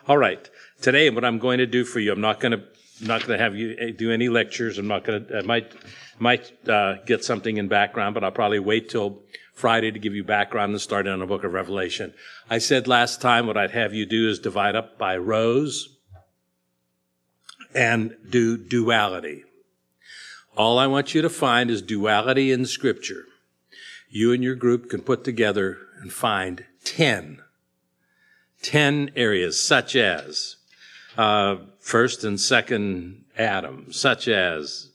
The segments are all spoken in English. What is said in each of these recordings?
All right. Today, what I'm going to do for you, I'm not going to have you do any lectures. I might get something in background, but I'll probably wait till Friday to give you background and start on the book of Revelation. I said last time what I'd have you do is divide up by rows and do duality. All I want you to find is duality in Scripture. You and your group can put together and find 10 areas, such as first and second Adam, such as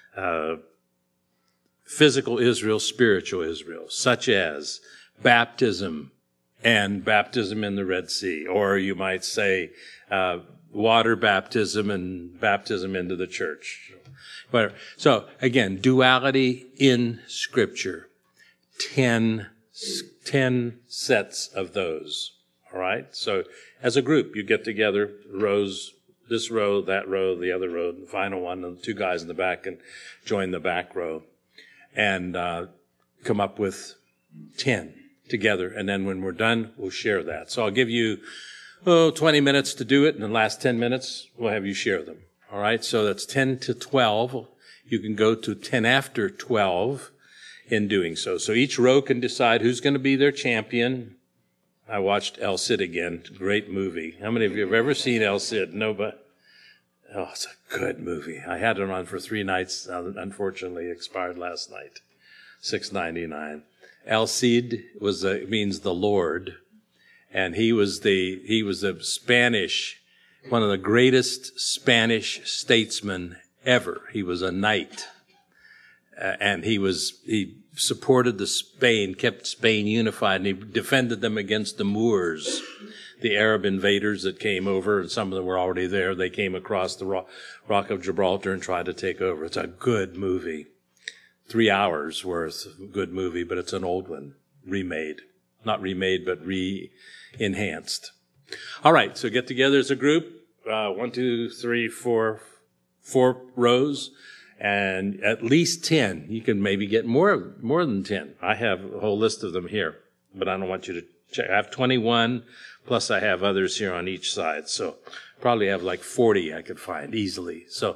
physical Israel, spiritual Israel, such as baptism and baptism in the Red Sea, or you might say water baptism and baptism into the church. Whatever. So again, duality in Scripture, 10 sets of those. All right. So as a group, you get together, rows, this row, that row, the other row, the final one, and the two guys in the back can join the back row and come up with 10 together. And then when we're done, we'll share that. So I'll give you 20 minutes to do it, and the last 10 minutes, we'll have you share them. All right. So that's 10 to 12. You can go to 10 after 12 in doing so. So each row can decide who's going to be their champion. I watched El Cid again. Great movie. How many of you have ever seen El Cid? Nobody. Oh, it's a good movie. I had it on for 3 nights. Unfortunately, expired last night. $6.99. El Cid means the Lord, and he was a Spanish, one of the greatest Spanish statesmen ever. He was a knight, and he supported Spain, kept Spain unified, and he defended them against the Moors, the Arab invaders that came over, and some of them were already there. They came across the Rock of Gibraltar and tried to take over. It's a good movie. 3 hours worth of good movie, but it's an old one, remade. Not remade, but re-enhanced. All right, so get together as a group. 1, 2, 3, 4 rows. And at least 10. You can maybe get more than 10. I have a whole list of them here, but I don't want you to check. I have 21, plus I have others here on each side. So probably have like 40 I could find easily. So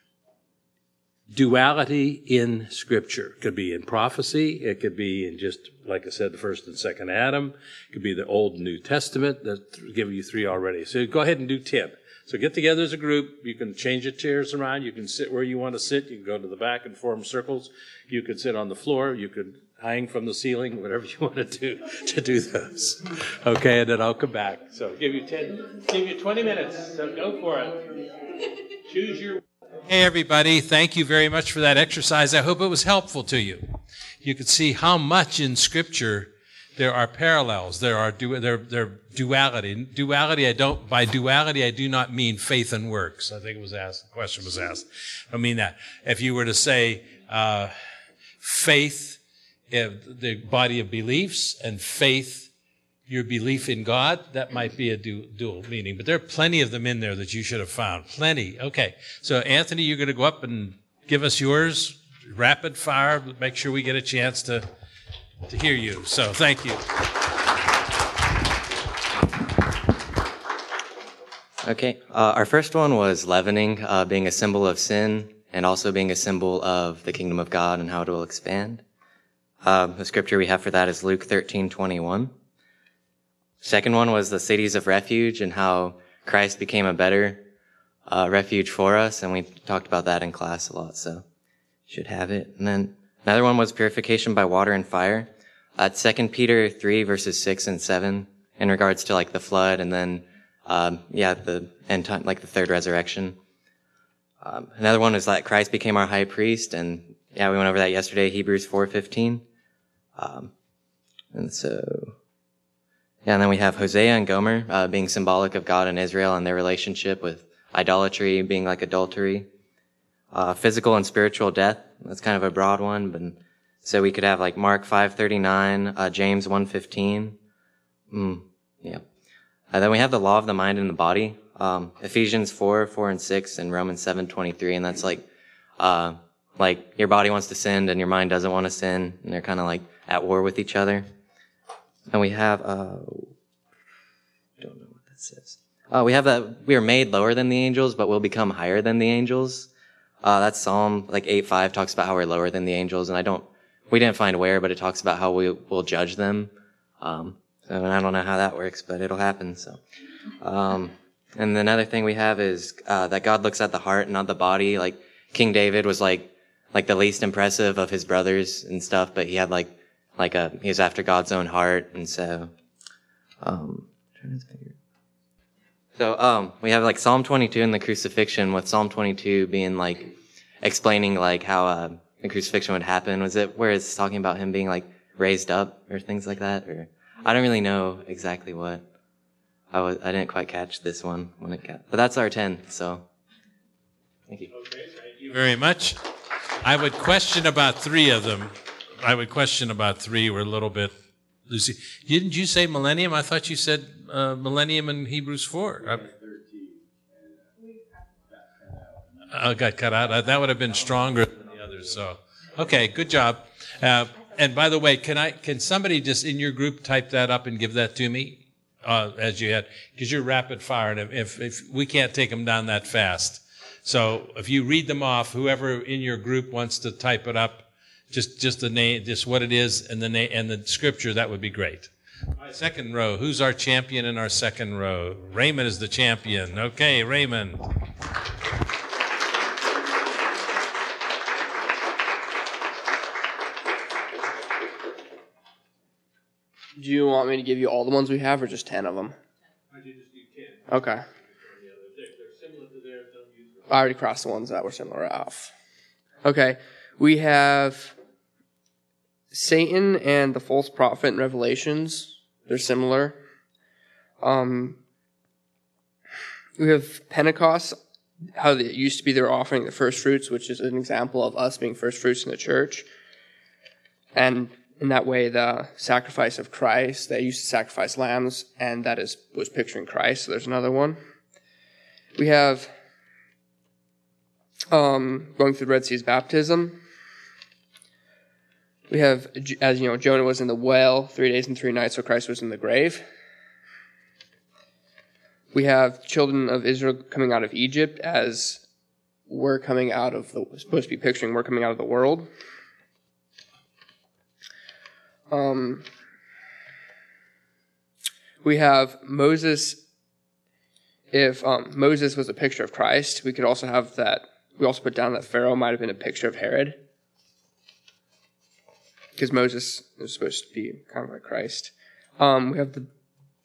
duality in Scripture. It could be in prophecy. It could be in just, like I said, the first and second Adam. It could be the Old and New Testament. That give you 3 already. So go ahead and do 10. So get together as a group. You can change your chairs around. You can sit where you want to sit. You can go to the back and form circles. You could sit on the floor. You could hang from the ceiling, whatever you want to do those. Okay, and then I'll come back. So give you 20 minutes. So go for it. Choose your... Hey, everybody. Thank you very much for that exercise. I hope it was helpful to you. You could see how much in Scripture there are parallels. There are duality. By duality, I do not mean faith and works. I think the question was asked. I don't mean that. If you were to say faith, the body of beliefs, and faith, your belief in God, that might be a dual meaning. But there are plenty of them in there that you should have found. Plenty. Okay. So, Anthony, you're going to go up and give us yours, rapid fire. Make sure we get a chance to hear you. So thank you. Okay. Our first one was leavening, being a symbol of sin and also being a symbol of the kingdom of God and how it will expand. The scripture we have for that is Luke 13:21. Second one was the cities of refuge and how Christ became a better refuge for us, and we talked about that in class a lot, so should have it. And then another one was purification by water and fire. 2 Peter 3 verses 6 and 7 in regards to like the flood and then, the end time, like the third resurrection. Another one is that Christ became our high priest, and we went over that yesterday, Hebrews 4:15. And then we have Hosea and Gomer, being symbolic of God and Israel and their relationship with idolatry being like adultery. Physical and spiritual death, that's kind of a broad one, but so we could have like Mark 5:39, James 1:15. Then we have the law of the mind and the body, Ephesians 4 and 6, and Romans 7:23, and that's like your body wants to sin and your mind doesn't want to sin, and they're kind of like at war with each other. And we have, don't know what that says. We have that we are made lower than the angels, but we'll become higher than the angels. That's Psalm 8:5 talks about how we're lower than the angels, and we didn't find where, but it talks about how we will judge them. So I don't know how that works, but it'll happen. So, and another thing we have is that God looks at the heart, not the body. Like King David was like the least impressive of his brothers and stuff, but he had he was after God's own heart, and so. So we have Psalm 22 and the crucifixion, with Psalm 22 being explaining how the crucifixion would happen. Was it where it's talking about him being raised up or things like that? Or I don't really know exactly what. I didn't quite catch this one when it got, but that's our 10. So thank you. Okay, thank you very much. I would question about 3 of them. We're a little bit. Lucy, didn't you say millennium? I thought you said millennium in Hebrews 4. Got cut out. That would have been stronger than the others. So, okay, good job. And by the way, can somebody just in your group type that up and give that to me as you had, because you're rapid fire, and if we can't take them down that fast. So if you read them off, whoever in your group wants to type it up. Just the name, just what it is, and the name and the scripture. That would be great. My second row. Who's our champion in our second row? Raymond is the champion. Okay, Raymond. Do you want me to give you all the ones we have, or just 10 of them? I do just do 10. Okay. They're similar to theirs. I already crossed the ones that were similar off. Okay. We have Satan and the false prophet in Revelations. They're similar. We have Pentecost, how it used to be they were offering the first fruits, which is an example of us being first fruits in the church. And in that way, the sacrifice of Christ, they used to sacrifice lambs, and that was picturing Christ. So there's another one. We have going through the Red Sea's baptism. We have, as you know, Jonah was in the well 3 days and 3 nights, so Christ was in the grave. We have children of Israel coming out of Egypt, as we're coming out of supposed to be picturing we're coming out of the world. We have Moses. If Moses was a picture of Christ, we could also have that. We also put down that Pharaoh might have been a picture of Herod, because Moses is supposed to be kind of like Christ. We have the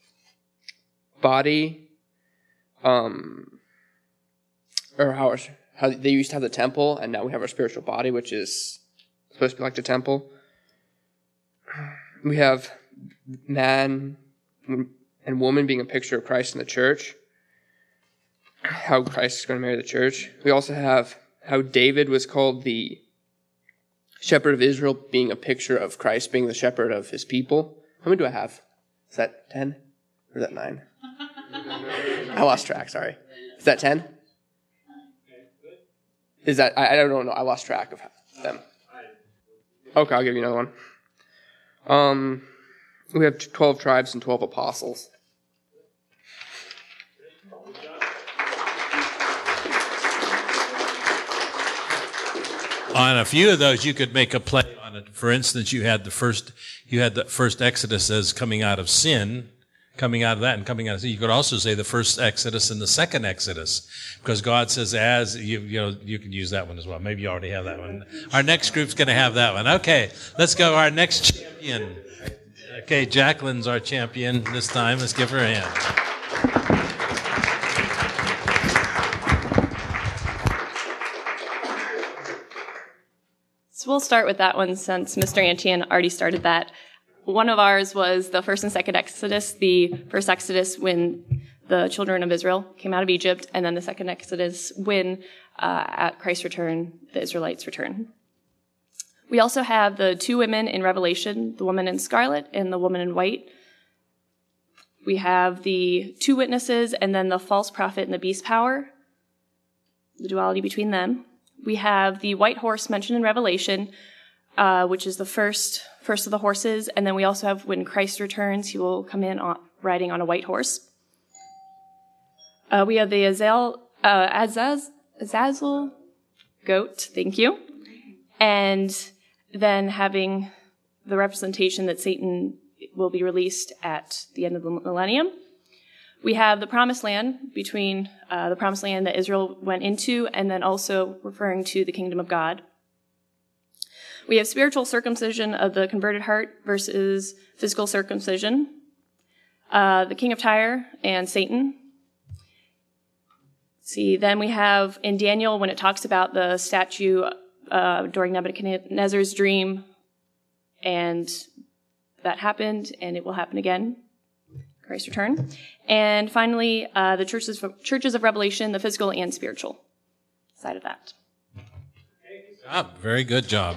body, or how they used to have the temple, and now we have our spiritual body, which is supposed to be like the temple. We have man and woman being a picture of Christ in the church, how Christ is going to marry the church. We also have how David was called the shepherd of Israel, being a picture of Christ being the shepherd of his people. How many do I have? Is that 10? Or is that 9? I lost track, sorry. Is that 10? Is that, I don't know, I lost track of them. Okay, I'll give you another one. We have 12 tribes and 12 apostles. On a few of those, you could make a play on it. For instance, you had the first Exodus as coming out of sin, coming out of that and coming out of sin. You could also say the first Exodus and the second Exodus, because God says, as you can use that one as well. Maybe you already have that one. Our next group's going to have that one. Okay, let's go. Our next champion. Okay, Jacqueline's our champion this time. Let's give her a hand. So we'll start with that one since Mr. Antian already started that. One of ours was the first and second Exodus. The first Exodus when the children of Israel came out of Egypt, and then the second Exodus when at Christ's return, the Israelites return. We also have the 2 women in Revelation, the woman in scarlet and the woman in white. We have the 2 witnesses and then the false prophet and the beast power, the duality between them. We have the white horse mentioned in Revelation, which is the first of the horses. And then we also have when Christ returns, he will come in riding on a white horse. We have the Azazel goat, thank you. And then having the representation that Satan will be released at the end of the millennium. We have the promised land between the promised land that Israel went into and then also referring to the kingdom of God. We have spiritual circumcision of the converted heart versus physical circumcision. The king of Tyre and Satan. See, then we have in Daniel when it talks about the statue during Nebuchadnezzar's dream, and that happened, and it will happen again. Christ's return. And finally, the churches of Revelation, the physical and spiritual side of that. Very good job.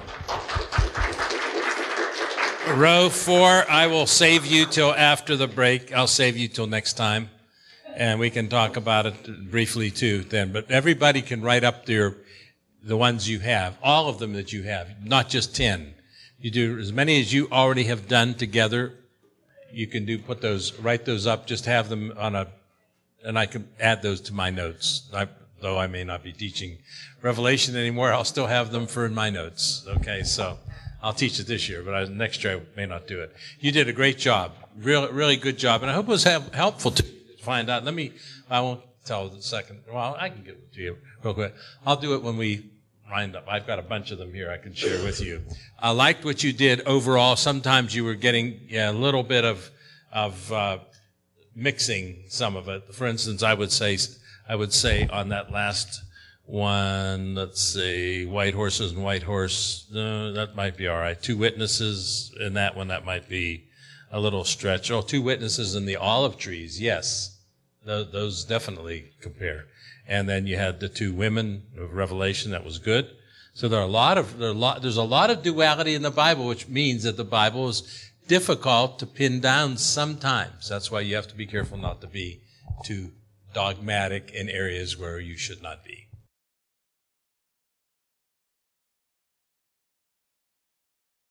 Row 4, I will save you till after the break. I'll save you till next time. And we can talk about it briefly too then. But everybody can write up the ones you have, all of them that you have, not just 10. You do as many as you already have done together. You can write those up, just have them and I can add those to my notes. Though I may not be teaching Revelation anymore, I'll still have them for in my notes. Okay, so I'll teach it this year, but next year I may not do it. You did a great job, really good job, and I hope it was helpful to find out. I won't tell the second. Well, I can give it to you real quick. I'll do it when we wind up. I've got a bunch of them here I can share with you. I liked what you did overall. Sometimes you were getting a little bit of mixing some of it. For instance, I would say on that last one, let's see, white horses and white horse, that might be all right. 2 witnesses in that one, that might be a little stretch. 2 witnesses in the olive trees, yes. Those definitely compare. And then you had the 2 women of Revelation, that was good. So there's a lot of duality in the Bible, which means that the Bible is difficult to pin down sometimes. That's why you have to be careful not to be too dogmatic in areas where you should not be.